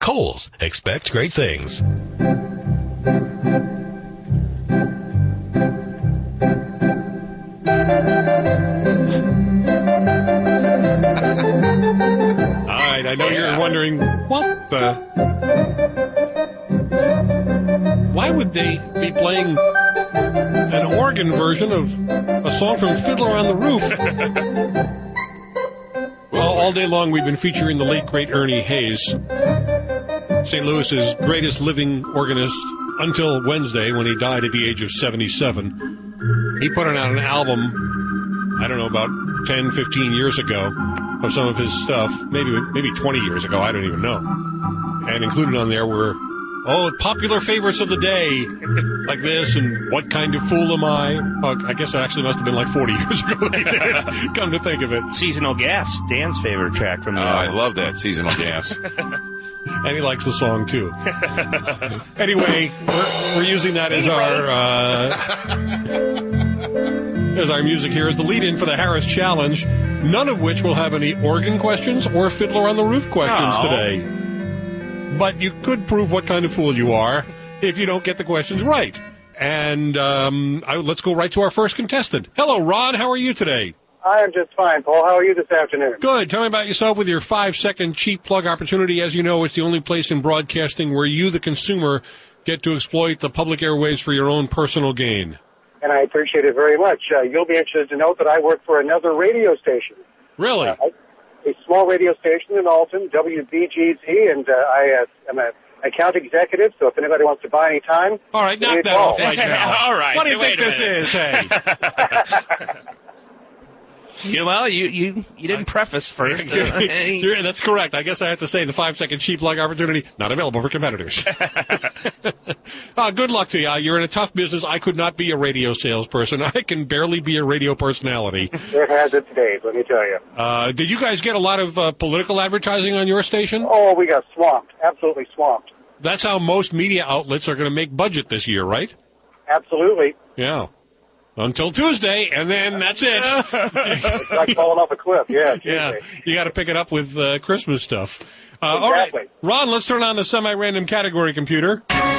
Kohl's. Expect great things. I know you're wondering, what the? Why would they be playing an organ version of a song from Fiddler on the Roof? Well, all day long we've been featuring the late, great Ernie Hayes, St. Louis's greatest living organist until Wednesday when he died at the age of 77. He put out an album, I don't know, about 10, 15 years ago, of some of his stuff, maybe 20 years ago, I don't even know. And included on there were, popular favorites of the day, like this, and What Kind of Fool Am I? I guess it actually must have been like 40 years ago they did it, come to think of it. Seasonal Gas, Dan's favorite track from the I love that, Seasonal Gas. And he likes the song, too. Anyway, we're using that as our music here as the lead-in for the Harris Challenge, none of which will have any organ questions or Fiddler on the Roof questions today. But you could prove what kind of fool you are if you don't get the questions right. And let's go right to our first contestant. Hello, Ron. How are you today? I am just fine, Paul. How are you this afternoon? Good. Tell me about yourself with your 5-second cheap plug opportunity. As you know, it's the only place in broadcasting where you, the consumer, get to exploit the public airwaves for your own personal gain. And I appreciate it very much. You'll be interested to note that I work for another radio station. Really? A small radio station in Alton, WBGZ, and I am an account executive, so if anybody wants to buy any time... All right, knock that off right now. All right. What do you think this is, hey? Well, you didn't preface first. That's correct. I guess I have to say the 5-second cheap plug opportunity, not available for competitors. Good luck to you. You're in a tough business. I could not be a radio salesperson. I can barely be a radio personality. It has its days, let me tell you. Did you guys get a lot of political advertising on your station? Oh, we got swamped. Absolutely swamped. That's how most media outlets are going to make budget this year, right? Absolutely. Yeah. Until Tuesday, and then that's it. It's like falling off a cliff, yeah. Tuesday. Yeah, you got to pick it up with Christmas stuff. Exactly. All right, Ron, let's turn on the semi-random category computer.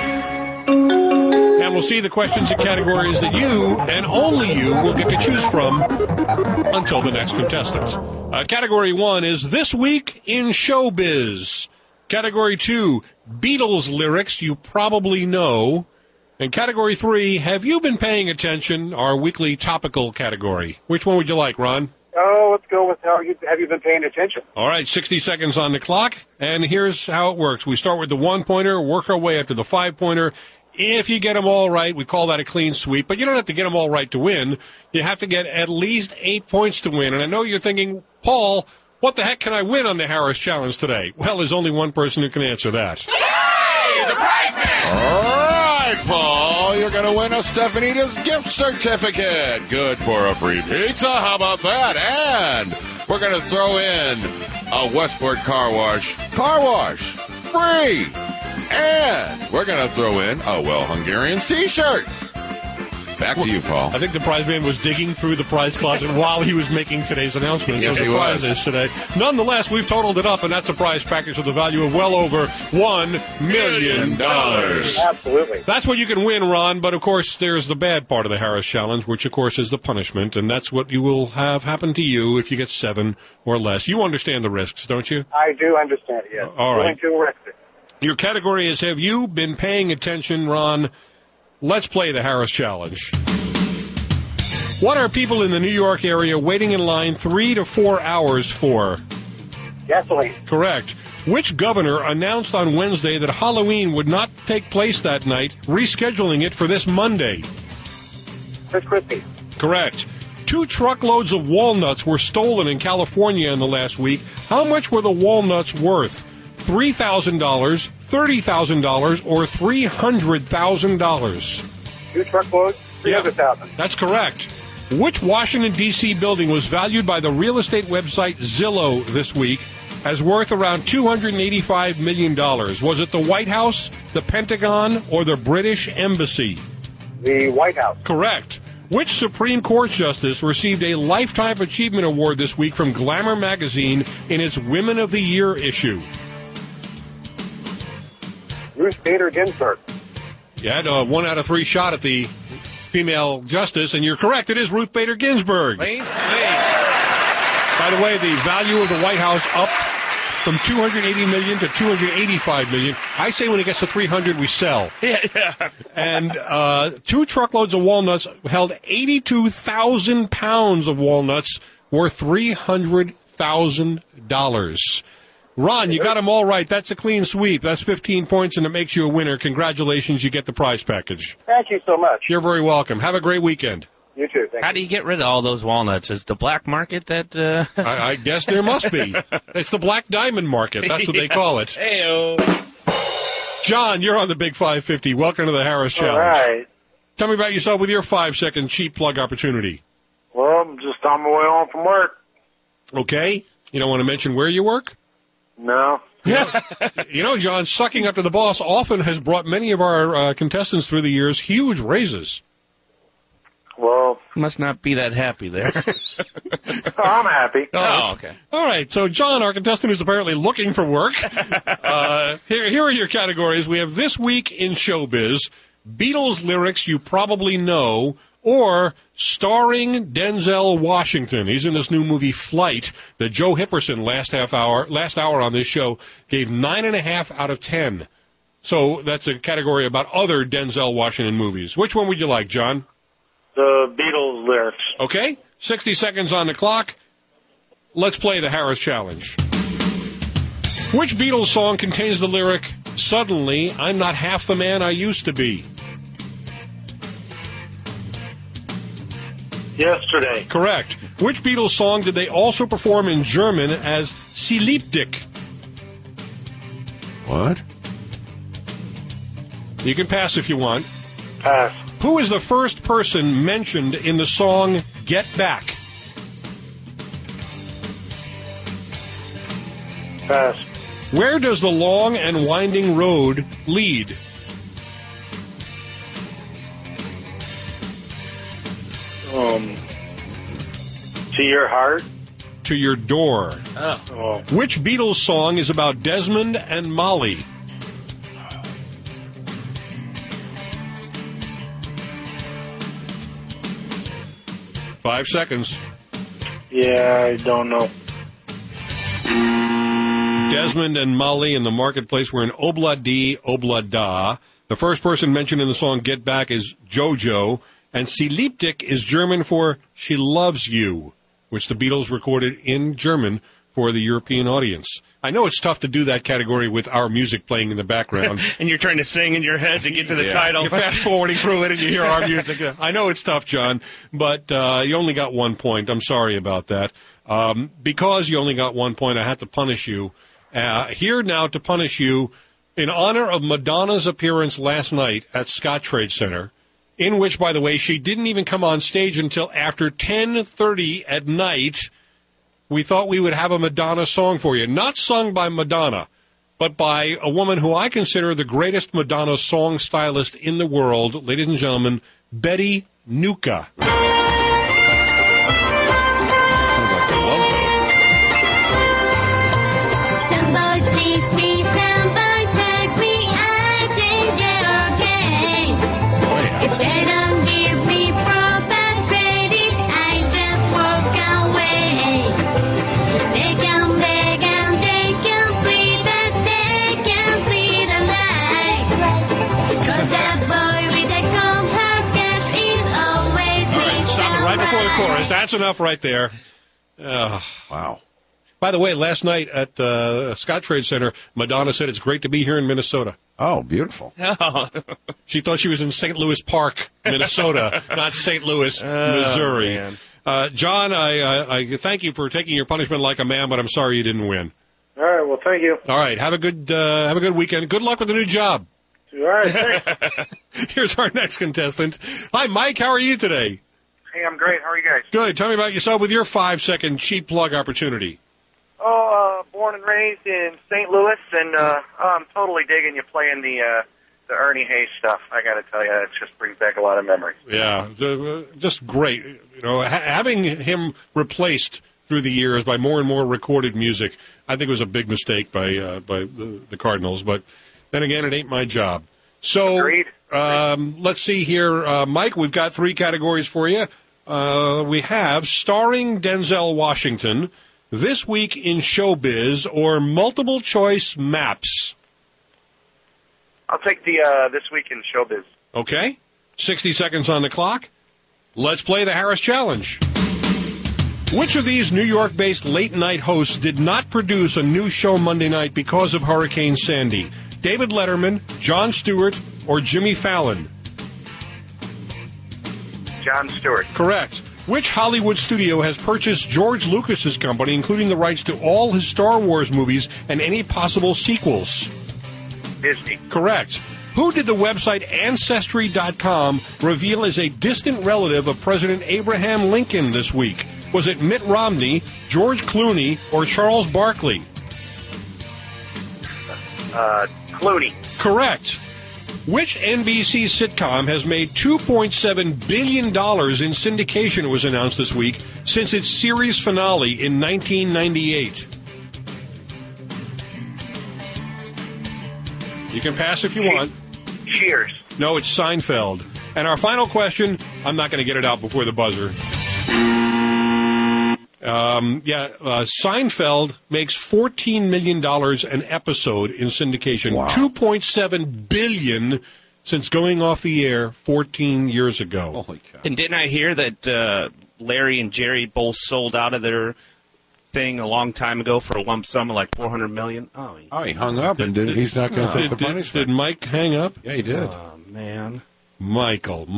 And we'll see the questions and categories that you, and only you, will get to choose from until the next contestant. Category 1 is This Week in Showbiz. Category 2, Beatles lyrics you probably know. And Category 3, Have You Been Paying Attention, our weekly topical category. Which one would you like, Ron? Oh, let's go with Have You Been Paying Attention? All right, 60 seconds on the clock, and here's how it works. We start with the 1-pointer, work our way up to the 5-pointer. If you get them all right, we call that a clean sweep, but you don't have to get them all right to win. You have to get at least 8 points to win. And I know you're thinking, Paul, what the heck can I win on the Harris Challenge today? Well, there's only one person who can answer that. Yay! The prize man! All right, Paul, you're going to win a Stephanitas gift certificate. Good for a free pizza. How about that? And we're going to throw in a Westport car wash. Car wash. Free. And we're going to throw in a Well Hungarians t-shirt. Back to you, Paul. I think the prize man was digging through the prize closet while he was making today's announcement. Yes, he was. Today. Nonetheless, we've totaled it up, and that's a prize package with a value of well over $1 million. Absolutely. That's what you can win, Ron, but of course there's the bad part of the Harris Challenge, which of course is the punishment, and that's what you will have happen to you if you get 7 or less. You understand the risks, don't you? I do understand it, yes. All right. Willing to risk it. Your category is Have You Been Paying Attention, Ron? Let's play the Harris Challenge. What are people in the New York area waiting in line 3 to 4 hours for? Gasoline. Correct. Which governor announced on Wednesday that Halloween would not take place that night, rescheduling it for this Monday? Chris Christie. Correct. 2 truckloads of walnuts were stolen in California in the last week. How much were the walnuts worth? $3,000, $30,000, or $300,000? 2 truckloads, $300,000. That's correct. Which Washington, D.C. building was valued by the real estate website Zillow this week as worth around $285 million? Was it the White House, the Pentagon, or the British Embassy? The White House. Correct. Which Supreme Court justice received a Lifetime Achievement Award this week from Glamour magazine in its Women of the Year issue? Ruth Bader Ginsburg. You had a 1 out of 3 shot at the female justice, and you're correct. It is Ruth Bader Ginsburg. Please. By the way, the value of the White House up from $280 million to $285 million. I say when it gets to 300, we sell. Yeah. And 2 truckloads of walnuts held 82,000 pounds of walnuts worth $300,000. Ron, you got them all right. That's a clean sweep. That's 15 points, and it makes you a winner. Congratulations. You get the prize package. Thank you so much. You're very welcome. Have a great weekend. You too. Thank How you. do you get rid of all those walnuts? Is the black market that... I guess there must be. It's the black diamond market. That's what they call it. Hey-o. John, you're on the Big 550. Welcome to the Harris Challenge. All right. Tell me about yourself with your 5-second cheap plug opportunity. Well, I'm just on my way home from work. Okay? You don't want to mention where you work? No. You know, John, sucking up to the boss often has brought many of our contestants through the years huge raises. Well, Must not be that happy there. I'm happy. Oh, okay. All right, so John, our contestant who's apparently looking for work, here are your categories. We have This Week in Showbiz, Beatles lyrics you probably know, or starring Denzel Washington. He's in this new movie Flight that Joe Hipperson last hour on this show gave 9.5 out of 10. So that's a category about other Denzel Washington movies. Which one would you like, John? The Beatles lyrics. Okay, 60 seconds on the clock. Let's play the Harris Challenge. Which Beatles song contains the lyric, "Suddenly, I'm not half the man I used to be"? Yesterday. Correct. Which Beatles song did they also perform in German as Sie liebt dich? What? You can pass if you want. Pass. Who is the first person mentioned in the song Get Back? Pass. Where does the long and winding road lead? To your heart. To your door. Oh. Which Beatles song is about Desmond and Molly? Five seconds. Yeah, I don't know. Desmond and Molly in the marketplace were in Obla Di, Obla Da. The first person mentioned in the song Get Back is Jojo, and Sie liebt dich is German for She Loves You, which the Beatles recorded in German for the European audience. I know it's tough to do that category with our music playing in the background. And you're trying to sing in your head to get to the title. You're fast-forwarding through it and you hear our music. I know it's tough, John, but you only got 1 point. I'm sorry about that. Because you only got 1 point, I had to punish you. Here now to punish you, in honor of Madonna's appearance last night at Scottrade Center, in which, by the way, she didn't even come on stage until after 10:30 at night, we thought we would have a Madonna song for you. Not sung by Madonna, but by a woman who I consider the greatest Madonna song stylist in the world, ladies and gentlemen, Betty Nuka. Sounds like they love that. Some boys please me, some boys like me, I think they're okay. Oh, yeah. If they don't give me proper credit, I just walk away. They can beg and they can plead that they can see the light. 'Cause that boy with the cold hard cash is always All right, stop it right before the chorus. That's enough right there. Wow. By the way, last night at the Scottrade Center, Madonna said it's great to be here in Minnesota. Oh, beautiful. She thought she was in St. Louis Park, Minnesota, not St. Louis, Missouri. man. John, I thank you for taking your punishment like a man, but I'm sorry you didn't win. All right, well, thank you. All right, have a good weekend. Good luck with the new job. All right, thanks. Here's our next contestant. Hi, Mike. How are you today? Hey, I'm great. How are you guys? Good. Tell me about yourself with your 5-second cheap plug opportunity. Born and raised in St. Louis, and I'm totally digging you playing the Ernie Hayes stuff. I got to tell you, it just brings back a lot of memories. Yeah, just great. You know, having him replaced through the years by more and more recorded music, I think was a big mistake by the Cardinals. But Then again, it ain't my job. So, Agreed. let's see here. Mike, we've got 3 categories for you. We have starring Denzel Washington, This Week in Showbiz, or multiple choice maps. I'll take the This Week in Showbiz. Okay. 60 seconds on the clock. Let's play the Harris Challenge. Which of these New York-based late-night hosts did not produce a new show Monday night because of Hurricane Sandy? David Letterman, Jon Stewart, or Jimmy Fallon? Jon Stewart. Correct. Which Hollywood studio has purchased George Lucas's company, including the rights to all his Star Wars movies and any possible sequels? Disney. Correct. Who did the website Ancestry.com reveal as a distant relative of President Abraham Lincoln this week? Was it Mitt Romney, George Clooney, or Charles Barkley? Clooney. Correct. Which NBC sitcom has made $2.7 billion in syndication, it was announced this week, since its series finale in 1998? You can pass if you want. Cheers. No, it's Seinfeld. And our final question, I'm not going to get it out before the buzzer. Seinfeld makes $14 million an episode in syndication. Wow. $2.7 billion since going off the air 14 years ago. Holy cow. And didn't I hear that Larry and Jerry both sold out of their thing a long time ago for a lump sum of like $400 million? Oh, He hung up and he's not going to take the Did punishment. Mike hang up? Yeah, he did. oh man. Michael.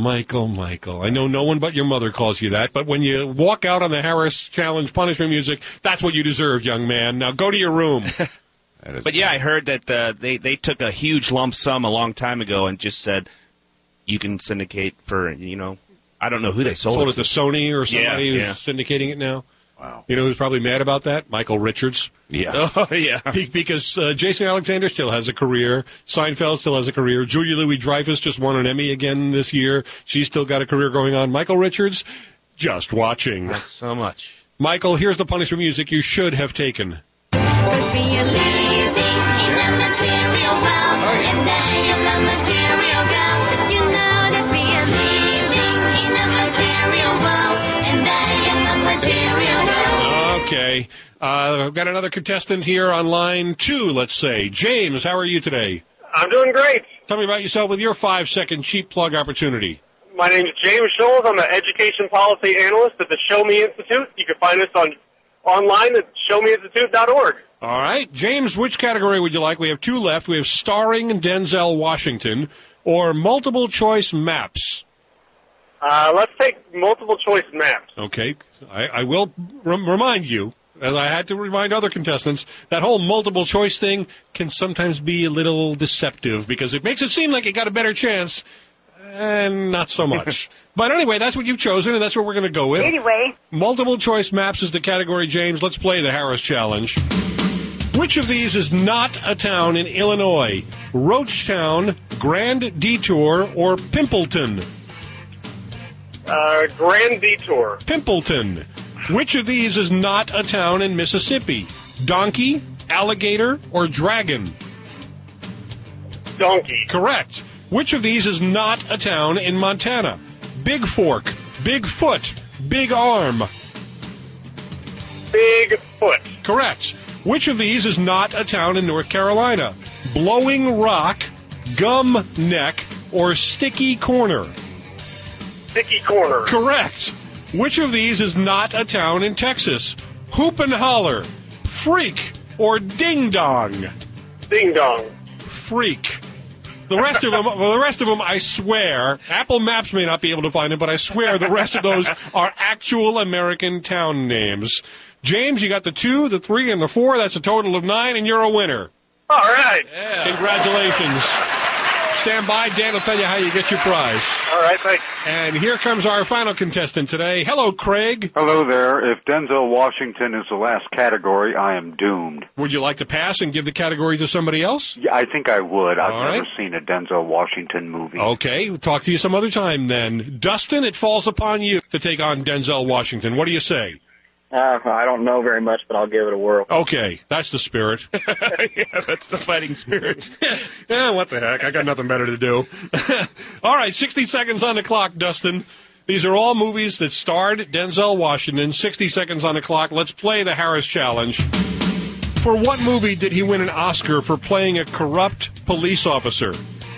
I know no one but your mother calls you that, but when you walk out on the Harris Challenge punishment music, that's what you deserve, young man. Now go to your room. But yeah, I heard that they took a huge lump sum a long time ago and just said you can syndicate for, I don't know who they Sold it to Sony or somebody Yeah, who's syndicating it now. Wow. You know who's probably mad about that? Michael Richards. Yeah. Oh, yeah. Because Jason Alexander still has a career. Seinfeld still has a career. Julia Louis-Dreyfus just won an Emmy again this year. She's still got a career going on. Michael Richards, just watching. Thanks so much. Michael, here's the punishment music you should have taken. Cause we are living in a material world, and I am a material girl. You know that we are living in a material world, and I am a material girl. Okay. I've got another contestant here on line 2, let's say. James, how are you today? I'm doing great. Tell me about yourself with your 5-second cheap plug opportunity. My name is James Scholes. I'm an education policy analyst at the Show Me Institute. You can find us online at showmeinstitute.org. All right. James, which category would you like? We have 2 left. We have starring Denzel Washington or multiple choice maps. Let's take multiple choice maps. Okay. I will remind you, as I had to remind other contestants, that whole multiple choice thing can sometimes be a little deceptive because it makes it seem like you got a better chance, and not so much. But anyway, that's what you've chosen, and that's what we're going to go with. Anyway. Multiple choice maps is the category, James. Let's play the Harris Challenge. Which of these is not a town in Illinois? Roachtown, Grand Detour, or Pimpleton? Grand Detour. Pimpleton. Which of these is not a town in Mississippi? Donkey, Alligator, or Dragon? Donkey. Correct. Which of these is not a town in Montana? Big Fork, Big Foot, Big Arm. Big Foot. Correct. Which of these is not a town in North Carolina? Blowing Rock, Gum Neck, or Sticky Corner? Sticky Corner. Correct. Which of these is not a town in Texas? Hoop and Holler, Freak, or Ding Dong? Ding Dong. Freak. The rest of them, I swear, Apple Maps may not be able to find them, but I swear the rest of those are actual American town names. James, you got the 2, the 3, and the 4. That's a total of 9, and you're a winner. All right. Congratulations. Stand by. Dan will tell you how you get your prize. All right, thanks. And here comes our final contestant today. Hello, Craig. Hello there. If Denzel Washington is the last category, I am doomed. Would you like to pass and give the category to somebody else? Yeah, I think I would. I've All never right. seen a Denzel Washington movie. Okay, we'll talk to you some other time then. Dustin, it falls upon you to take on Denzel Washington. What do you say? I don't know very much, but I'll give it a whirl. Okay, that's the spirit. Yeah, that's the fighting spirit. Yeah, what the heck? I got nothing better to do. All right, 60 seconds on the clock, Dustin. These are all movies that starred Denzel Washington. 60 seconds on the clock. Let's play the Harris Challenge. For what movie did he win an Oscar for playing a corrupt police officer?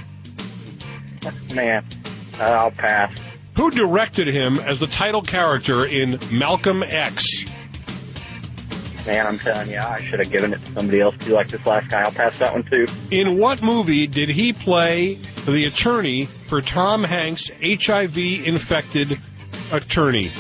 Man, I'll pass. Who directed him as the title character in Malcolm X? Man, I'm telling you, I should have given it to somebody else, too, like this last guy. I'll pass that one, too. In what movie did he play the attorney for Tom Hanks' HIV-infected attorney?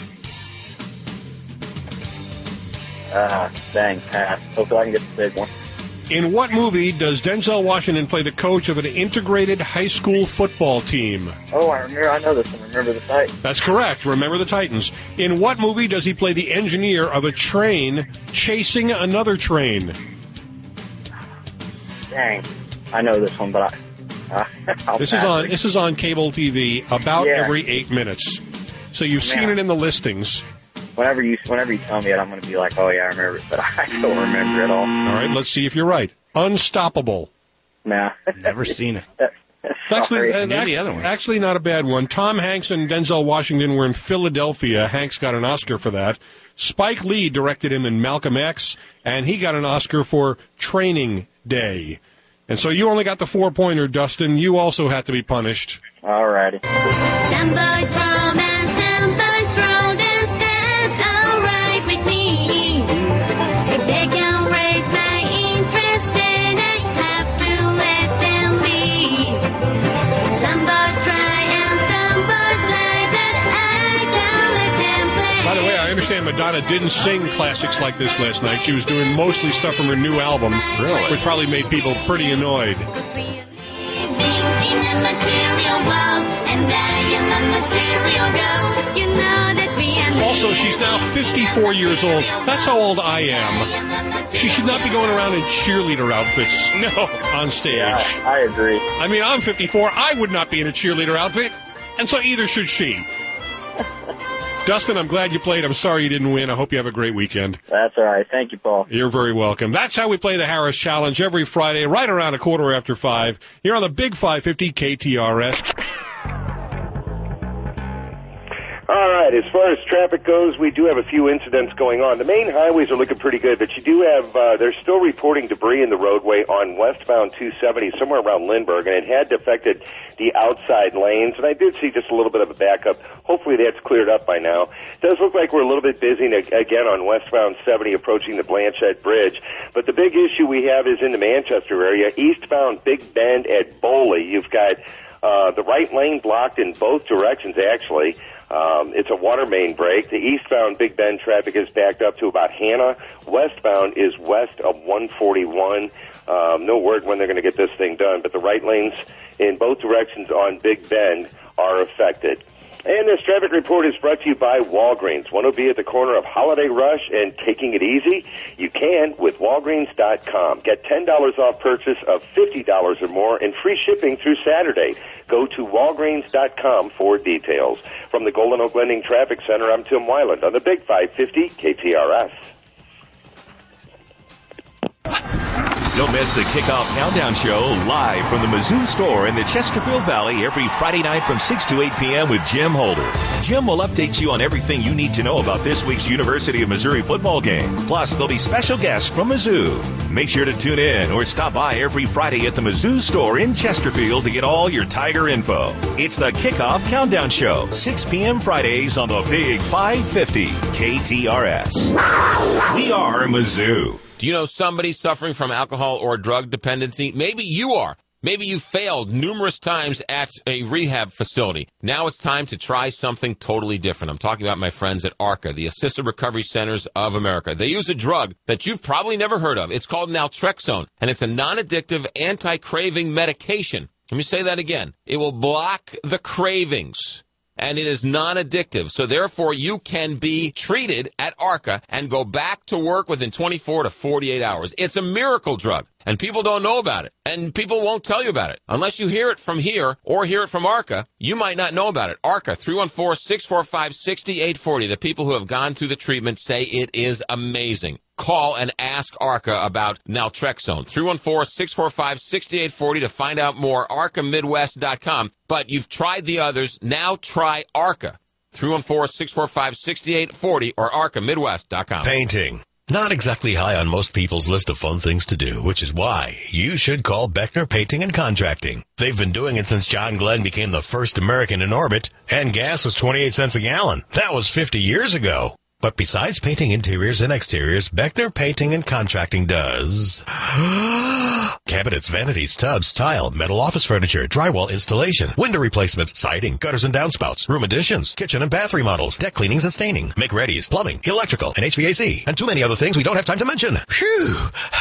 Dang, pass. Hopefully I can get the big one. In what movie does Denzel Washington play the coach of an integrated high school football team? Oh, I know this one. Remember the Titans. That's correct. Remember the Titans. In what movie does he play the engineer of a train chasing another train? Dang, I know this one, but This is on cable TV about every 8 minutes. So you've seen it in the listings. Whenever you tell me it, I'm going to be like, oh, yeah, I remember it, but I don't remember it all. All right, let's see if you're right. Unstoppable. Nah. Never seen it. Actually, not a bad one. Tom Hanks and Denzel Washington were in Philadelphia. Hanks got an Oscar for that. Spike Lee directed him in Malcolm X, and he got an Oscar for Training Day. And so you only got the 4-pointer, Dustin. You also had to be punished. All righty. Some boys from and some boys from dance, that's all right with me. If they can raise my interest, then I have to let them be. Some boys try and some boys lie, but I don't let them play. By the way, I understand Madonna didn't sing classics like this last night. She was doing mostly stuff from her new album, which probably made people pretty annoyed. In a material world, and I am a material girl. You know that we are. Also, she's now 54 years old. That's how old I am. She should not be going around in cheerleader outfits. No, on stage. Yeah, I agree. I mean, I'm 54. I would not be in a cheerleader outfit, and so either should she. Dustin, I'm glad you played. I'm sorry you didn't win. I hope you have a great weekend. That's all right. Thank you, Paul. You're very welcome. That's how we play the Harris Challenge every Friday, right around 5:15. Here on the Big 550 KTRS. All right, as far as traffic goes, we do have a few incidents going on. The main highways are looking pretty good, but you do have, they're still reporting debris in the roadway on westbound 270, somewhere around Lindbergh, and it had affected the outside lanes, and I did see just a little bit of a backup. Hopefully that's cleared up by now. It does look like we're a little bit busy again on westbound 70 approaching the Blanchette Bridge, but the big issue we have is in the Manchester area, eastbound Big Bend at Boley. You've got the right lane blocked in both directions, actually. It's a water main break. The eastbound Big Bend traffic is backed up to about Hannah. Westbound is west of 141. No word when they're going to get this thing done, but the right lanes in both directions on Big Bend are affected. And this traffic report is brought to you by Walgreens. Want to be at the corner of Holiday Rush and taking it easy? You can with Walgreens.com. Get $10 off purchase of $50 or more and free shipping through Saturday. Go to Walgreens.com for details. From the Golden Oak Lending Traffic Center, I'm Tim Weiland on the Big 550 KTRS. Don't miss the Kickoff Countdown Show live from the Mizzou store in the Chesterfield Valley every Friday night from 6 to 8 p.m. with Jim Holder. Jim will update you on everything you need to know about this week's University of Missouri football game. Plus, there'll be special guests from Mizzou. Make sure to tune in or stop by every Friday at the Mizzou store in Chesterfield to get all your Tiger info. It's the Kickoff Countdown Show, 6 p.m. Fridays on the Big 550 KTRS. We are Mizzou. Do you know somebody suffering from alcohol or drug dependency? Maybe you are. Maybe you failed numerous times at a rehab facility. Now it's time to try something totally different. I'm talking about my friends at ARCA, the Assisted Recovery Centers of America. They use a drug that you've probably never heard of. It's called naltrexone, and it's a non-addictive anti-craving medication. Let me say that again. It will block the cravings. And it is non-addictive. So therefore, you can be treated at ARCA and go back to work within 24 to 48 hours. It's a miracle drug. And people don't know about it. And people won't tell you about it. Unless you hear it from here or hear it from ARCA, you might not know about it. ARCA, 314-645-6840. The people who have gone through the treatment say it is amazing. Call and ask ARCA about naltrexone. 314-645-6840 to find out more. ARCAMidwest.com. But you've tried the others. Now try ARCA. 314-645-6840 or ARCAMidwest.com. Painting. Not exactly high on most people's list of fun things to do, which is why you should call Beckner Painting and Contracting. They've been doing it since John Glenn became the first American in orbit, and gas was 28 cents a gallon. That was 50 years ago. But besides painting interiors and exteriors, Beckner Painting and Contracting does cabinets, vanities, tubs, tile, metal office furniture, drywall installation, window replacements, siding, gutters and downspouts, room additions, kitchen and bath remodels, deck cleanings and staining, make-readies, plumbing, electrical, and HVAC, and too many other things we don't have time to mention. Phew!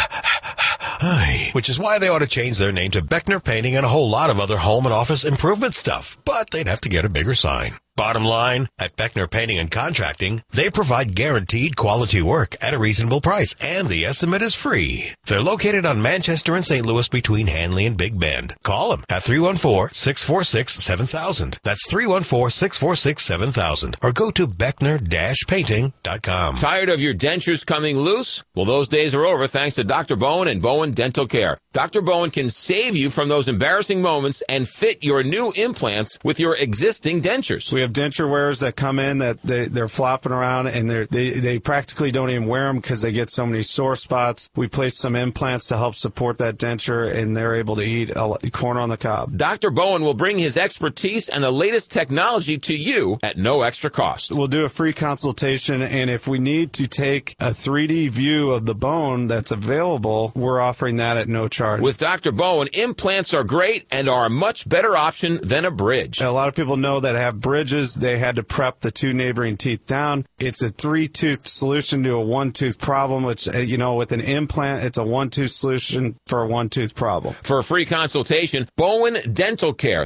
Which is why they ought to change their name to Beckner Painting and a whole lot of other home and office improvement stuff. But they'd have to get a bigger sign. Bottom line, at Beckner Painting and Contracting, they provide guaranteed quality work at a reasonable price, and the estimate is free. They're located on Manchester and St. Louis between Hanley and Big Bend. Call them at 314-646-7000. That's 314-646-7000. Or go to Beckner-Painting.com. Tired of your dentures coming loose? Well, those days are over thanks to Dr. Bowen and Bowen Dental Care. Dr. Bowen can save you from those embarrassing moments and fit your new implants with your existing dentures. We have denture wearers that come in that they're flopping around and they practically don't even wear them because they get so many sore spots. We place some implants to help support that denture, and they're able to eat a corn on the cob. Dr. Bowen will bring his expertise and the latest technology to you at no extra cost. We'll do a free consultation, and if we need to take a 3D view of the bone that's available, we're offering that at no charge. With Dr. Bowen, implants are great and are a much better option than a bridge. A lot of people know that have bridges. They had to prep the two neighboring teeth down. It's a 3-tooth solution to a 1-tooth problem, which, with an implant, it's a 1-tooth solution for a 1-tooth problem. For a free consultation, Bowen Dental Care,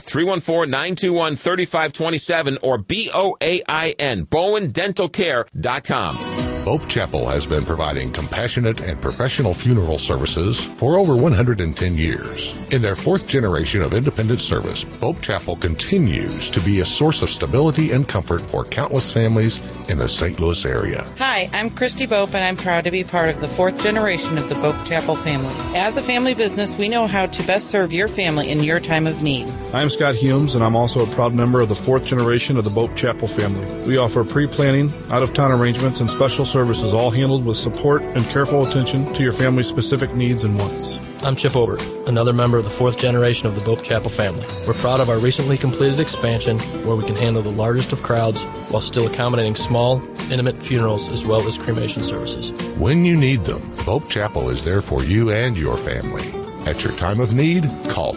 314-921-3527 or BOAIN, BowenDentalCare.com. Bope Chapel has been providing compassionate and professional funeral services for over 110 years. In their fourth generation of independent service, Bope Chapel continues to be a source of stability and comfort for countless families in the St. Louis area. Hi, I'm Christy Bope, and I'm proud to be part of the fourth generation of the Bope Chapel family. As a family business, we know how to best serve your family in your time of need. I'm Scott Humes, and I'm also a proud member of the fourth generation of the Bope Chapel family. We offer pre-planning, out-of-town arrangements, and special services, all handled with support and careful attention to your family's specific needs and wants. I'm Chip Obert, another member of the fourth generation of the Bope Chapel family. We're proud of our recently completed expansion, where we can handle the largest of crowds while still accommodating small, intimate funerals as well as cremation services. When you need them, Bope Chapel is there for you and your family. At your time of need, call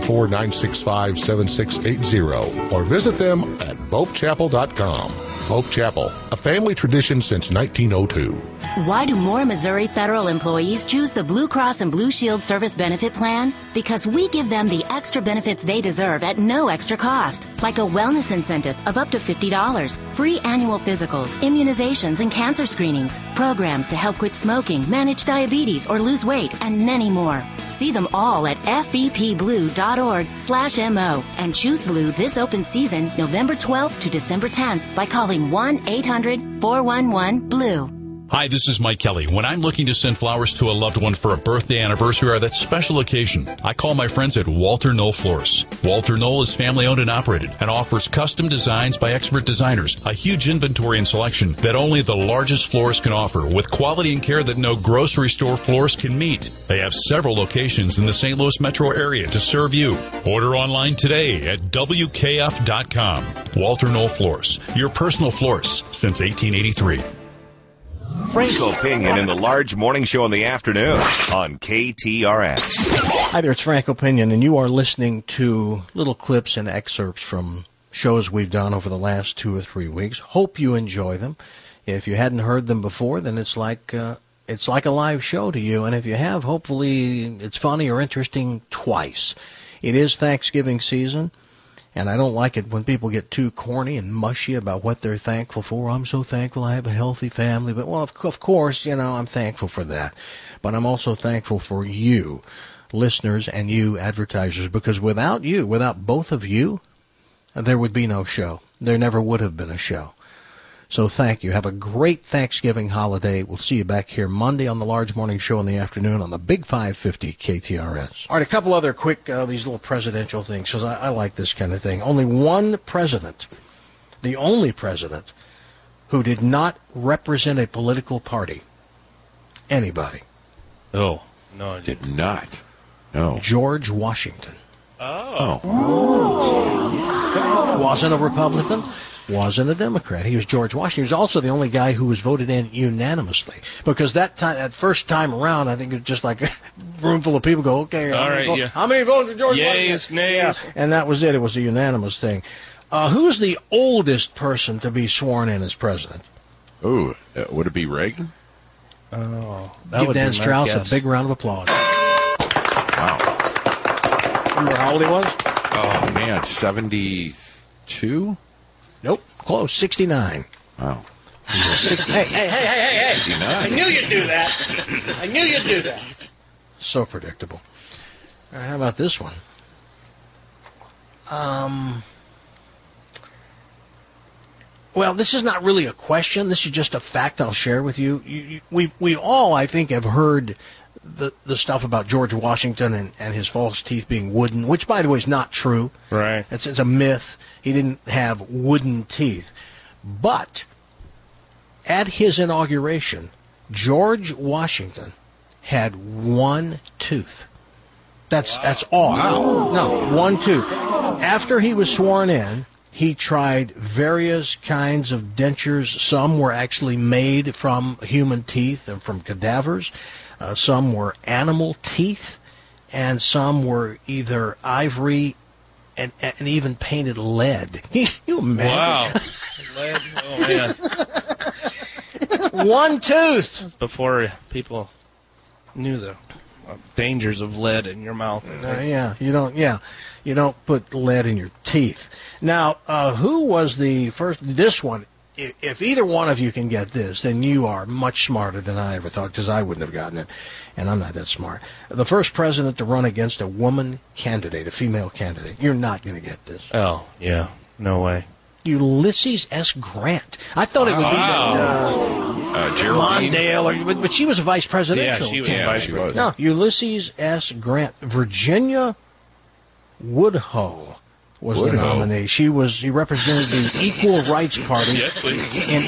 314-965-7680 or visit them at bopechapel.com. Bope Chapel, a family tradition since 1902. Why do more Missouri federal employees choose the Blue Cross and Blue Shield Service Benefit Plan? Because we give them the extra benefits they deserve at no extra cost, like a wellness incentive of up to $50, free annual physicals, immunizations, and cancer screenings, programs to help quit smoking, manage diabetes, or lose weight, and many more. See them all at fepblue.org/MO and choose Blue this open season, November 12th to December 10th by calling 1-800-411-BLUE. Hi, this is Mike Kelly. When I'm looking to send flowers to a loved one for a birthday, anniversary, or that special occasion, I call my friends at Walter Knoll Florists. Walter Knoll is family-owned and operated and offers custom designs by expert designers, a huge inventory and selection that only the largest florists can offer, with quality and care that no grocery store florist can meet. They have several locations in the St. Louis metro area to serve you. Order online today at WKF.com. Walter Knoll Florists, your personal florist since 1883. Frank Opinion in the large morning show in the afternoon on KTRS. Hi there, it's Frank Opinion, and you are listening to little clips and excerpts from shows we've done over the last 2 or 3 weeks. Hope you enjoy them. If you hadn't heard them before, then it's like a live show to you, and if you have, hopefully it's funny or interesting twice. It is Thanksgiving season, And I don't like it when people get too corny and mushy about what they're thankful for. I'm so thankful I have a healthy family. But, well, of course, I'm thankful for that. But I'm also thankful for you, listeners, and you, advertisers, because without you, without both of you, there would be no show. There never would have been a show. So thank you. Have a great Thanksgiving holiday. We'll see you back here Monday on the Large Morning Show in the afternoon on the Big 550 KTRS. All right, a couple other quick, these little presidential things, because I like this kind of thing. Only one president, the only president, who did not represent a political party. Anybody. Oh, no, I did not. No. George Washington. Oh. Wasn't a Republican. Wasn't a Democrat. He was George Washington. He was also the only guy who was voted in unanimously. Because that first time around, I think it was just like a room full of people go, okay, all right, yeah. How many votes for George Yays, Washington? nays. Yeah. And that was it. It was a unanimous thing. Who's the oldest person to be sworn in as president? Ooh, would it be Reagan? Oh, give Dan Strauss a big round of applause. Wow. Remember how old he was? Oh, man, 72? Nope, close, 69. Wow. Hey. 69. I knew you'd do that. So predictable. All right, how about this one? Well, this is not really a question. This is just a fact I'll share with you. We all, I think, have heard the stuff about George Washington and his false teeth being wooden, which, by the way, is not true. Right. It's a myth. He didn't have wooden teeth. But at his inauguration, George Washington had one tooth. That's all. Wow. No, one tooth. After he was sworn in, he tried various kinds of dentures. Some were actually made from human teeth and from cadavers. Some were animal teeth, and some were either ivory and even painted lead. Can you imagine? Wow. Lead? Oh, man. One tooth. Before people knew the dangers of lead in your mouth. You don't put lead in your teeth. Now, who was the first? This one. If either one of you can get this, then you are much smarter than I ever thought, because I wouldn't have gotten it, and I'm not that smart. The first president to run against a woman candidate, a female candidate. You're not going to get this. Oh, yeah. No way. Ulysses S. Grant. I thought it would be that Mondale, but she was a vice presidential. Yeah, she was vice president. No, Ulysses S. Grant. Virginia Woodhull was the nominee. He represented the Equal Rights Party in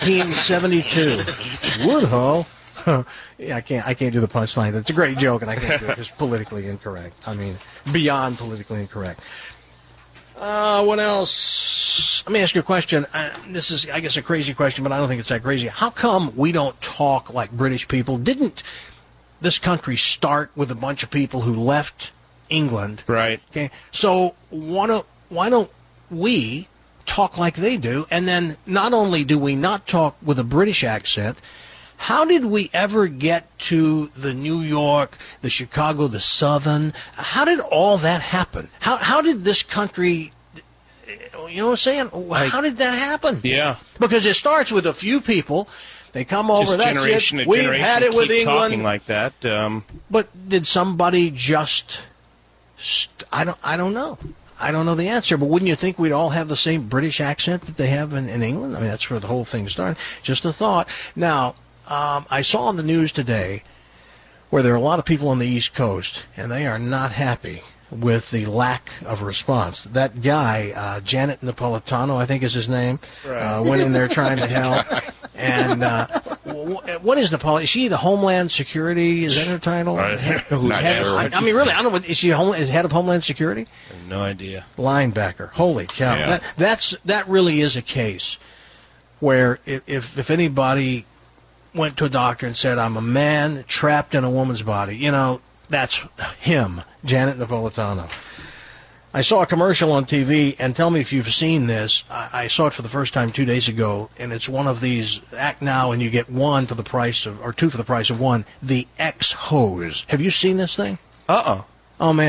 1872. Woodhull. Yeah, I can't do the punchline. That's a great joke, and I can't do it. It's politically incorrect. I mean, beyond politically incorrect. What else? Let me ask you a question. This is, I guess, a crazy question, but I don't think it's that crazy. How come we don't talk like British people? Didn't this country start with a bunch of people who left England? Right. Okay. So why don't we talk like they do? And then not only do we not talk with a British accent, how did we ever get to the New York, the Chicago, the Southern? How did all that happen? How did this country, you know what I'm saying? How did that happen? Yeah. Because it starts with a few people. They come over, just that's generation it. to We've generation had it with keep England. Talking like that. But did somebody just... I don't know. I don't know the answer, but wouldn't you think we'd all have the same British accent that they have in England? I mean, that's where the whole thing started. Just a thought. Now, I saw on the news today where there are a lot of people on the East Coast, and they are not happy with the lack of response. That guy, Janet Napolitano, I think is his name, went in there trying to help. And what is Napolitano? Is she the Homeland Security? Is that her title? Not sure. I mean, really, I don't know. Is she head of Homeland Security? I have no idea. Linebacker. Holy cow. Yeah. That really is a case where if anybody went to a doctor and said, I'm a man trapped in a woman's body, that's him, Janet Napolitano. I saw a commercial on TV, and tell me if you've seen this. I saw it for the first time 2 days ago, and it's one of these, act now and you get one for the price of, or two for the price of one, the X-Hose. Have you seen this thing? Uh-uh. Oh, man.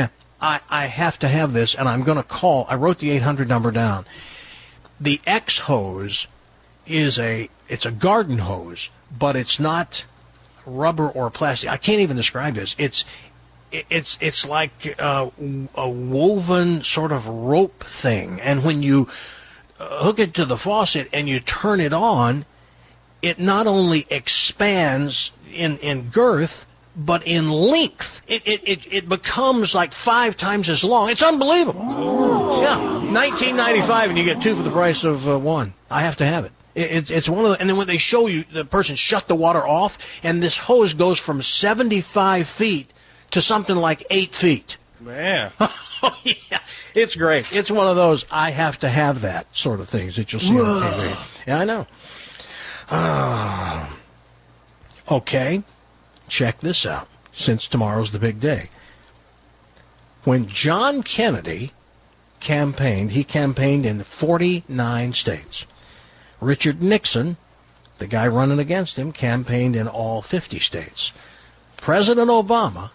I have to have this, and I'm going to call. I wrote the 800 number down. The X hose it's a garden hose, but it's not rubber or plastic. I can't even describe this. It's like a woven sort of rope thing, and when you hook it to the faucet and you turn it on, it not only expands in girth, but in length. It becomes like 5 times as long. It's unbelievable. Yeah, $19.95, and you get 2 for the price of 1. I have to have it. It's one of the, and then when they show you, the person shut the water off, and this hose goes from 75 feet to something like 8 feet. Man. Oh, yeah, it's great. It's one of those I have to have that sort of things that you'll see on TV. Yeah, I know. Okay, check this out, since tomorrow's the big day. When John Kennedy campaigned, he campaigned in 49 states. Richard Nixon, the guy running against him, campaigned in all 50 states. President Obama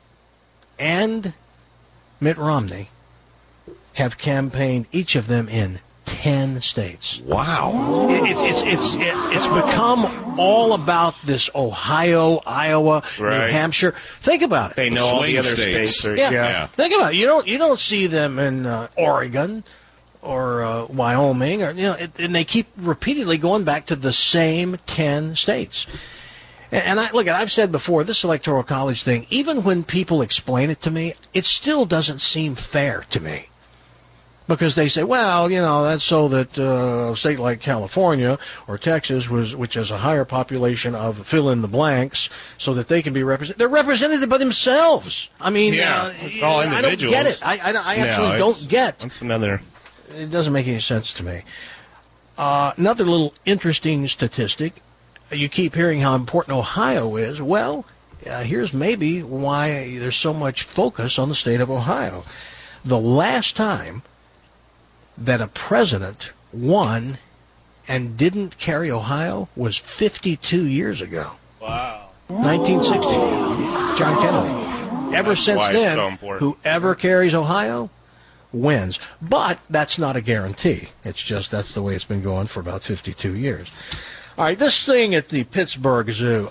and Mitt Romney have campaigned, each of them, in 10 states. Wow. It's become all about this Ohio, Iowa, New Hampshire. Think about it. They know all the other states. Yeah. Think about it. You don't see them in Oregon or Wyoming, or and they keep repeatedly going back to the same 10 states. And I've said before, this Electoral College thing, even when people explain it to me, it still doesn't seem fair to me. Because they say, well, that's so that a state like California or Texas, which has a higher population of fill-in-the-blanks, so that they can be represented. They're represented by themselves. I mean, it's all individuals. I don't get it. I actually don't get. That's another. It doesn't make any sense to me. Another little interesting statistic. You keep hearing how important Ohio is. Well, here's maybe why there's so much focus on the state of Ohio. The last time that a president won and didn't carry Ohio was 52 years ago. Wow. 1960. John Kennedy. Ever since then, whoever carries Ohio wins. But that's not a guarantee. It's just that's the way it's been going for about 52 years. All right, this thing at the Pittsburgh Zoo.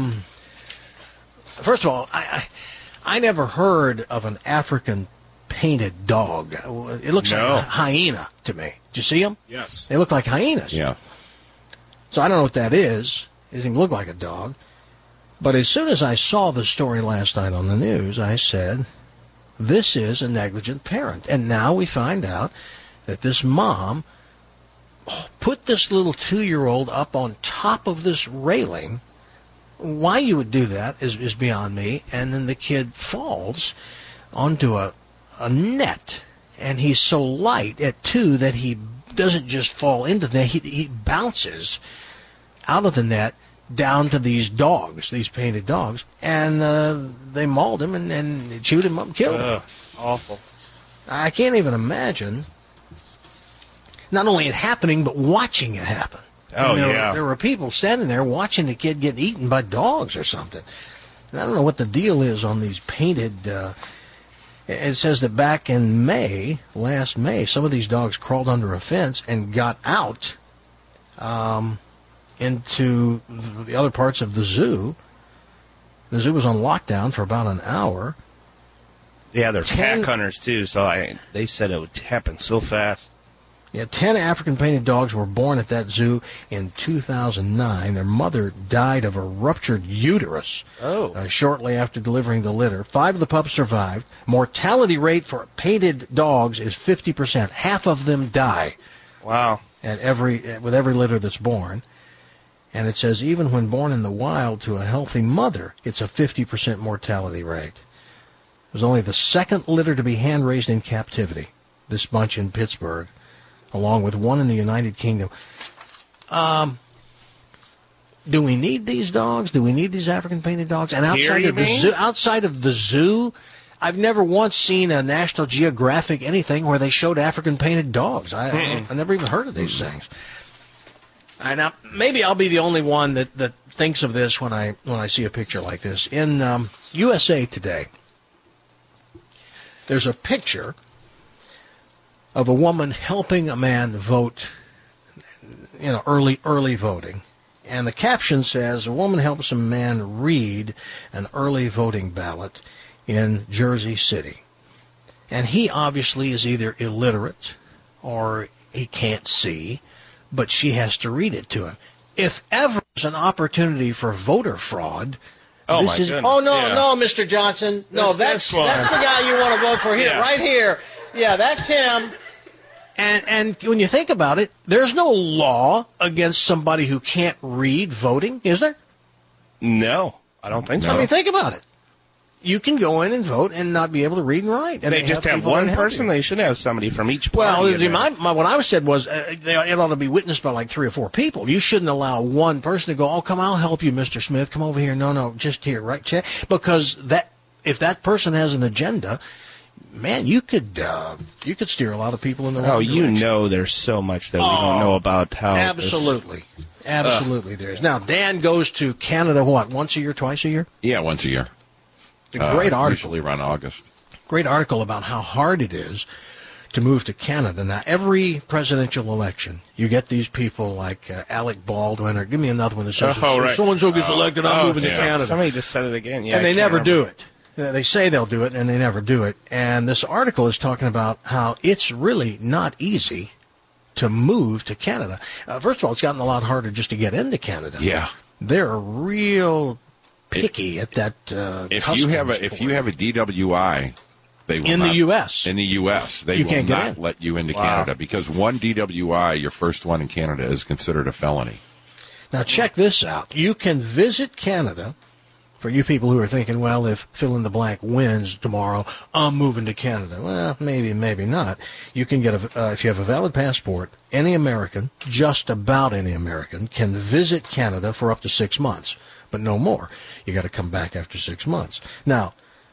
First of all, I never heard of an African painted dog. It looks like a hyena to me. Do you see them? Yes. They look like hyenas. Yeah. So I don't know what that is. It doesn't look like a dog. But as soon as I saw the story last night on the news, I said, this is a negligent parent. And now we find out that this mom put this little 2-year-old up on top of this railing. Why you would do that is beyond me. And then the kid falls onto a net, and he's so light at 2 that he doesn't just fall into the net, he bounces out of the net down to these dogs, these painted dogs, and they mauled him and chewed him up and killed him. Awful. I can't even imagine not only it happening, but watching it happen. Oh, yeah. There were people standing there watching the kid get eaten by dogs or something. And I don't know what the deal is on these painted... It says that back in last May, some of these dogs crawled under a fence and got out into the other parts of the zoo. The zoo was on lockdown for about an hour. Yeah, they're pack hunters, too, so they said it would happen so fast. Yeah, 10 African painted dogs were born at that zoo in 2009. Their mother died of a ruptured uterus shortly after delivering the litter. 5 of the pups survived. Mortality rate for painted dogs is 50%. Half of them die. Wow. With every litter that's born. And it says even when born in the wild to a healthy mother, it's a 50% mortality rate. It was only the second litter to be hand-raised in captivity, this bunch in Pittsburgh, along with one in the United Kingdom. Do we need these dogs? Do we need these African painted dogs? And outside of the zoo, I've never once seen a National Geographic anything where they showed African painted dogs. I never even heard of these things. Now, maybe I'll be the only one that thinks of this when I see a picture like this. In USA Today, there's a picture of a woman helping a man vote, early voting. And the caption says, a woman helps a man read an early voting ballot in Jersey City. And he obviously is either illiterate or he can't see, but she has to read it to him. If ever there's an opportunity for voter fraud, Oh, this my is. goodness, Oh no, yeah. no, Mr. Johnson, no, that's this one. the guy you want to vote for here, Yeah. right here. Yeah, that's him. And when you think about it, there's no law against somebody who can't read voting, is there? No, I don't think so. I mean, think about it. You can go in and vote and not be able to read and write. And They just have people one that help person. you. They should have somebody from each Well, party. in there. what I said was it ought to be witnessed by like 3 or 4 people. You shouldn't allow one person to go, oh, come, I'll help you, Mr. Smith. Come over here. No, just here, right? Check. Because if that person has an agenda, man, you could steer a lot of people in the wrong direction. There's so much that we don't know about how. Absolutely. Absolutely there is. Now, Dan goes to Canada, once a year, twice a year? Yeah, once a year. It's a great article. Usually around August. Great article about how hard it is to move to Canada. Now, every presidential election, you get these people like Alec Baldwin, or give me another one that says, right. so-and-so gets elected, I'm moving to yeah. Canada. Somebody just said it again. Yeah, and they I can't never do remember. it. They say they'll do it, and they never do it. And this article is talking about how it's really not easy to move to Canada. First of all, it's gotten a lot harder just to get into Canada. Yeah. They're real picky at that. If you have a DWI, they will In the not, U.S. In the U.S., they You will can't get not in. let you into Wow. Canada because one DWI, your first one in Canada, is considered a felony. Now, check this out. You can visit Canada. For you people who are thinking, well, if fill in the blank wins tomorrow, I'm moving to Canada. Well, maybe not. You can get if you have a valid passport, any American, just about any American, can visit Canada for up to 6 months, but no more. You got to come back after 6 months. Now,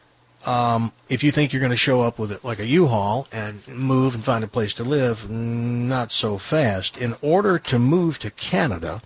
if you think you're going to show up with like a U-Haul and move and find a place to live, not so fast. In order to move to Canada,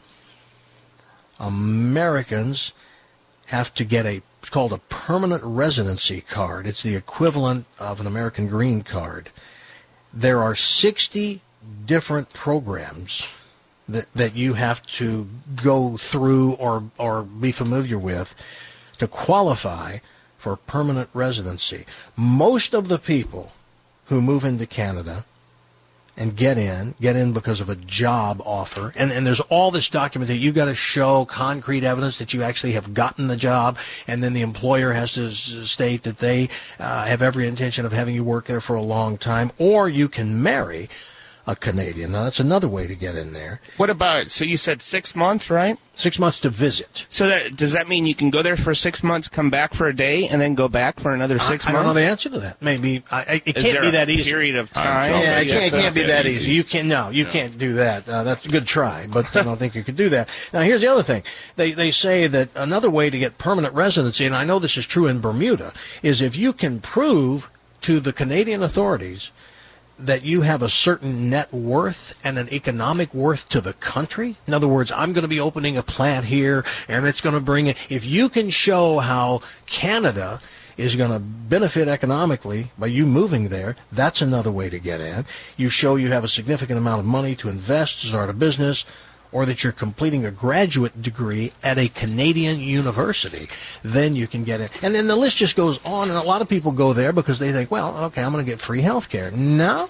Americans have to get it's called a permanent residency card. It's the equivalent of an American green card. There are 60 different programs that you have to go through or be familiar with to qualify for permanent residency. Most of the people who move into Canada and get in because of a job offer. And there's all this documentation. You've got to show concrete evidence that you actually have gotten the job, and then the employer has to state that they have every intention of having you work there for a long time, or you can marry a Canadian. Now, that's another way to get in there. What about, so you said 6 months, right? 6 months to visit. So does that mean you can go there for 6 months, come back for a day, and then go back for another 6 months? I don't know the answer to that. Maybe it Is can't there be a that easy. period of time? Yeah, it can't be that easy. You can't. No, you No. can't do that. That's a good try, but I don't think you could do that. Now, here's the other thing. They say that another way to get permanent residency, and I know this is true in Bermuda, is if you can prove to the Canadian authorities that you have a certain net worth and an economic worth to the country. In other words, I'm going to be opening a plant here, and it's going to bring in. If you can show how Canada is going to benefit economically by you moving there, that's another way to get in. You show you have a significant amount of money to invest, start a business, or that you're completing a graduate degree at a Canadian university, then you can get in. And then the list just goes on, and a lot of people go there because they think, well, okay, I'm going to get free health care. No,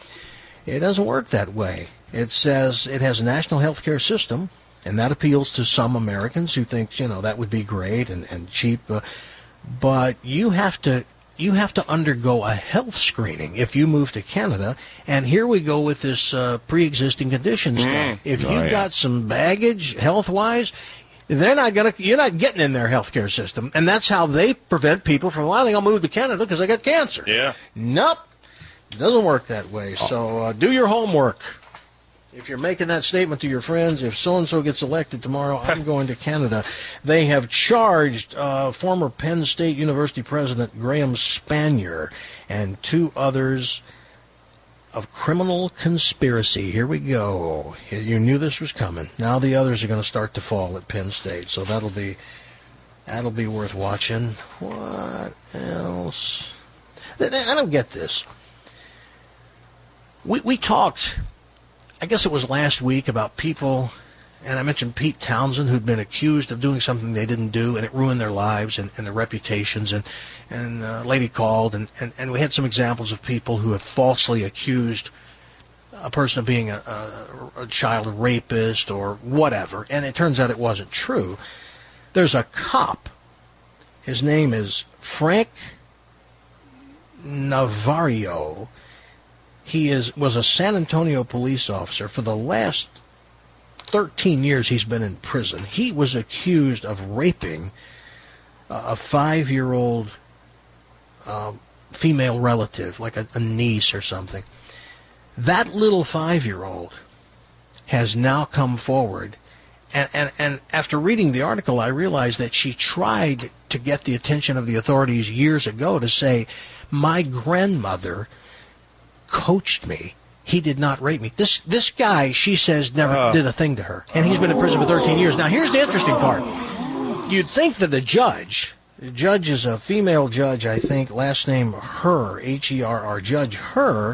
it doesn't work that way. It says it has a national health care system, and that appeals to some Americans who think, that would be great and cheap. But you have to undergo a health screening if you move to Canada, and here we go with this pre-existing conditions stuff. If you've got some baggage health-wise, you're not getting in their healthcare system, and that's how they prevent people from, well, I think I'll move to Canada because I got cancer. Yeah. Nope, it doesn't work that way. So do your homework. If you're making that statement to your friends, if so-and-so gets elected tomorrow, I'm going to Canada. They have charged former Penn State University president Graham Spanier and 2 others of criminal conspiracy. Here we go. You knew this was coming. Now the others are going to start to fall at Penn State, so that'll be worth watching. What else? I don't get this. We talked, I guess it was last week, about people, and I mentioned Pete Townsend, who'd been accused of doing something they didn't do, and it ruined their lives and their reputations. And a lady called, and we had some examples of people who have falsely accused a person of being a child rapist or whatever, and it turns out it wasn't true. There's a cop. His name is Frank Navarro. He was a San Antonio police officer. For the last 13 years he's been in prison. He was accused of raping a 5-year-old female relative, like a niece or something. That little 5-year-old has now come forward, and after reading the article, I realized that she tried to get the attention of the authorities years ago to say, my grandmother coached me. He did not rape me. This guy, she says, never did a thing to her, and he's been in prison for 13 years. Now, here's the interesting part. You'd think that the judge is a female judge, I think, last name Herr, H-E-R-R, Judge Herr,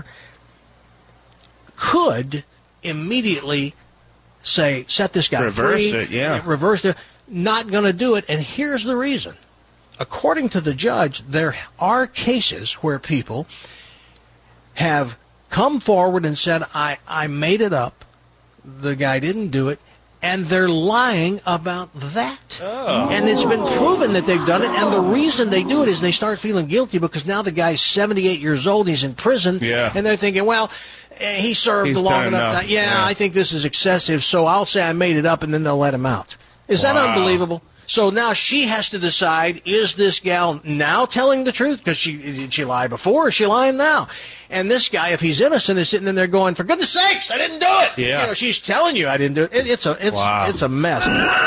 could immediately say, set this guy free. Reverse it. Not going to do it, and here's the reason. According to the judge, there are cases where people have come forward and said, I made it up, the guy didn't do it, and they're lying about that. And it's been proven that they've done it, and the reason they do it is they start feeling guilty because now the guy's 78 years old, he's in prison, and they're thinking, well, he served long enough. I think this is excessive, so I'll say I made it up, and then they'll let him out. Is that unbelievable? So now she has to decide, is this gal now telling the truth? Because did she lie before, or is she lying now? And this guy, if he's innocent, is sitting in there going, for goodness sakes, I didn't do it. Yeah. You know, she's telling you I didn't do it. It's a mess.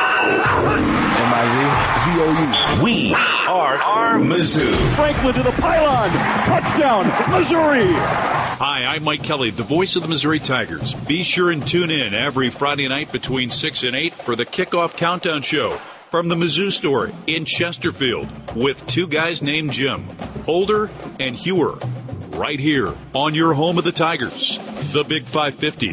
M-I-Z-Z-O-U. We are Mizzou. Franklin to the pylon. Touchdown, Missouri. Hi, I'm Mike Kelly, the voice of the Missouri Tigers. Be sure and tune in every Friday night between 6 and 8 for the Kickoff Countdown Show from the Mizzou Store in Chesterfield with two guys named Jim, Holder and Hewer, right here on your home of the Tigers, the Big 550,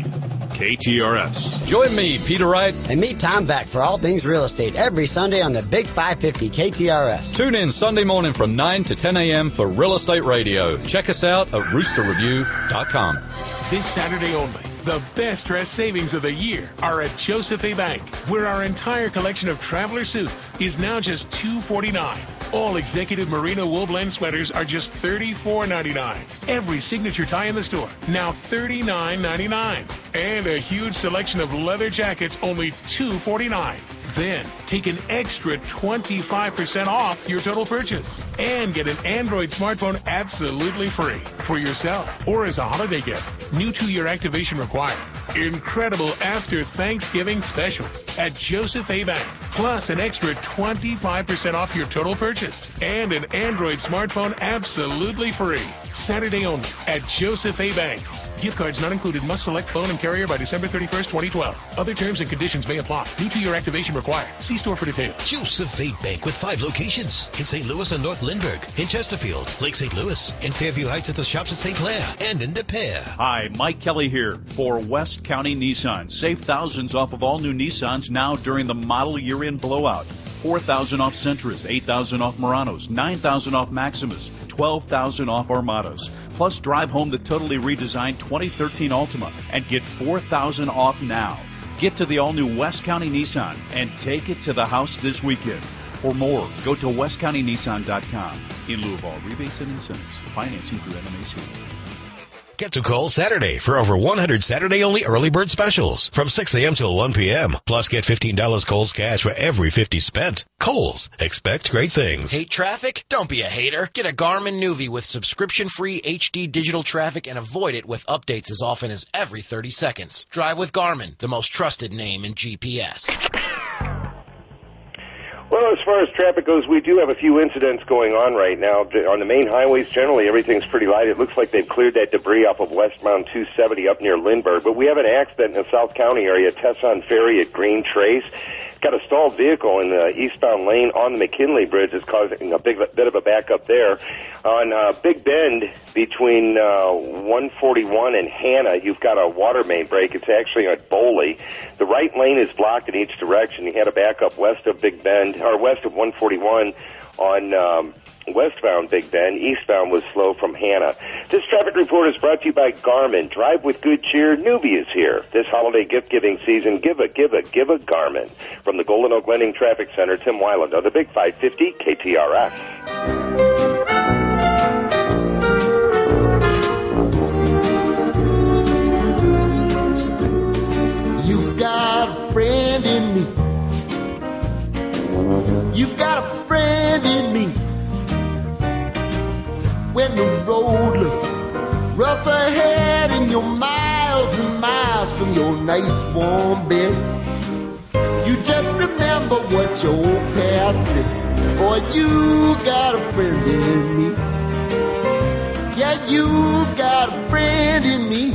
KTRS. Join me, Peter Wright, and me, Tom Beck, for all things real estate every Sunday on the Big 550 KTRS. Tune in Sunday morning from 9 to 10 a.m. for Real Estate Radio. Check us out at roosterreview.com. This Saturday only, the best dress savings of the year are at Joseph A. Bank, where our entire collection of traveler suits is now just $249. All executive merino wool blend sweaters are just $34.99. Every signature tie in the store, now $39.99. And a huge selection of leather jackets, only $249. Then take an extra 25% off your total purchase and get an Android smartphone absolutely free for yourself or as a holiday gift. New 2-year activation required. Incredible after Thanksgiving specials at Joseph A. Bank. Plus an extra 25% off your total purchase and an Android smartphone absolutely free. Saturday only at Joseph A. Bank. Gift cards not included. Must select phone and carrier by December 31st, 2012. Other terms and conditions may apply. New 2-year activation required. See store for details. Joseph A. Bank with 5 locations. In St. Louis and North Lindbergh. In Chesterfield, Lake St. Louis. In Fairview Heights at the shops at St. Clair. And in De Pere. Hi, Mike Kelly here for West County Nissan. Save thousands off of all new Nissans now during the model year-end blowout. 4,000 off Sentras, 8,000 off Muranos, 9,000 off Maximas, 12,000 off Armadas. Plus, drive home the totally redesigned 2013 Altima and get 4,000 off now. Get to the all-new West County Nissan and take it to the house this weekend. For more, go to westcountynissan.com. In lieu of all rebates and incentives, financing through NMAC. Get to Kohl's Saturday for over 100 Saturday-only early bird specials from 6 a.m. till 1 p.m. Plus, get $15 Kohl's cash for every 50 spent. Kohl's. Expect great things. Hate traffic? Don't be a hater. Get a Garmin Nuvi with subscription-free HD digital traffic and avoid it with updates as often as every 30 seconds. Drive with Garmin, the most trusted name in GPS. Well, as far as traffic goes, we do have a few incidents going on right now. On the main highways, generally, everything's pretty light. It looks like they've cleared that debris off of westbound 270 up near Lindbergh. But we have an accident in the South County area, Tesson Ferry at Green Trace. got a stalled vehicle in the eastbound lane on the McKinley Bridge. It's causing a bit of a backup there. On Big Bend between 141 and Hannah, you've got a water main break. It's actually at Boley. The right lane is blocked in each direction. You had a backup west of Big Bend, or west of 141 on westbound Big Bend. Eastbound was slow from Hannah. This traffic report is brought to you by Garmin. Drive with good cheer. Newbie is here. This holiday gift-giving season, give a Garmin. From the Golden Oak Lending Traffic Center, Tim Weiland on the Big 550 KTRS. You've got a friend in me. You've got a friend in me. When the road looks rough ahead and you're miles and miles from your nice warm bed, you just remember what your old past said. Boy, you got a friend in me. Yeah, you got a friend in me.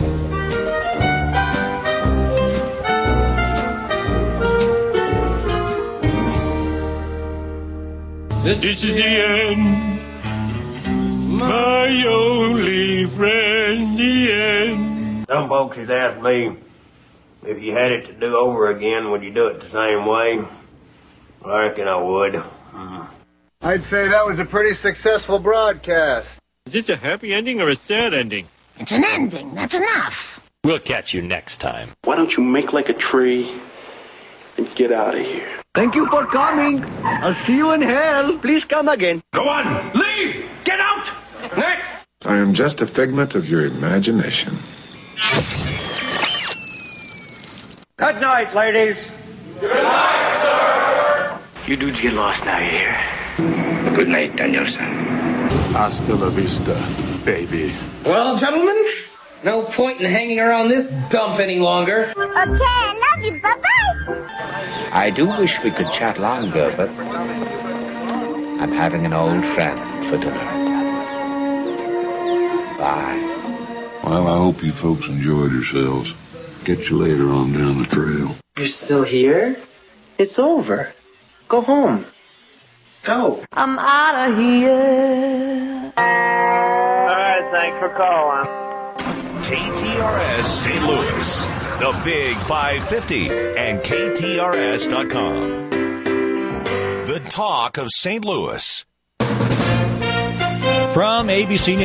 This is the end. My only friend, the end. Some folks has asked me, if you had it to do over again, would you do it the same way? Well, I reckon I would. I'd say that was a pretty successful broadcast. Is this a happy ending or a sad ending? It's an ending. That's enough. We'll catch you next time. Why don't you make like a tree and get out of here? Thank you for coming. I'll see you in hell. Please come again. Go on, leave! Get out! Next! I am just a figment of your imagination. Good night, ladies. Good night, sir! You dudes get lost now, you hear? Good night, Daniel-san. Hasta la vista, baby. Well, gentlemen, no point in hanging around this dump any longer. Okay, I love you. Bye-bye. I do wish we could chat longer, but I'm having an old friend for dinner. Bye. Well, I hope you folks enjoyed yourselves. Get you later on down the trail. You're still here? It's over. Go home. Go. I'm out of here. All right, thanks for calling. KTRS St. Louis, the Big 550, and KTRS.com. The talk of St. Louis. From ABC News.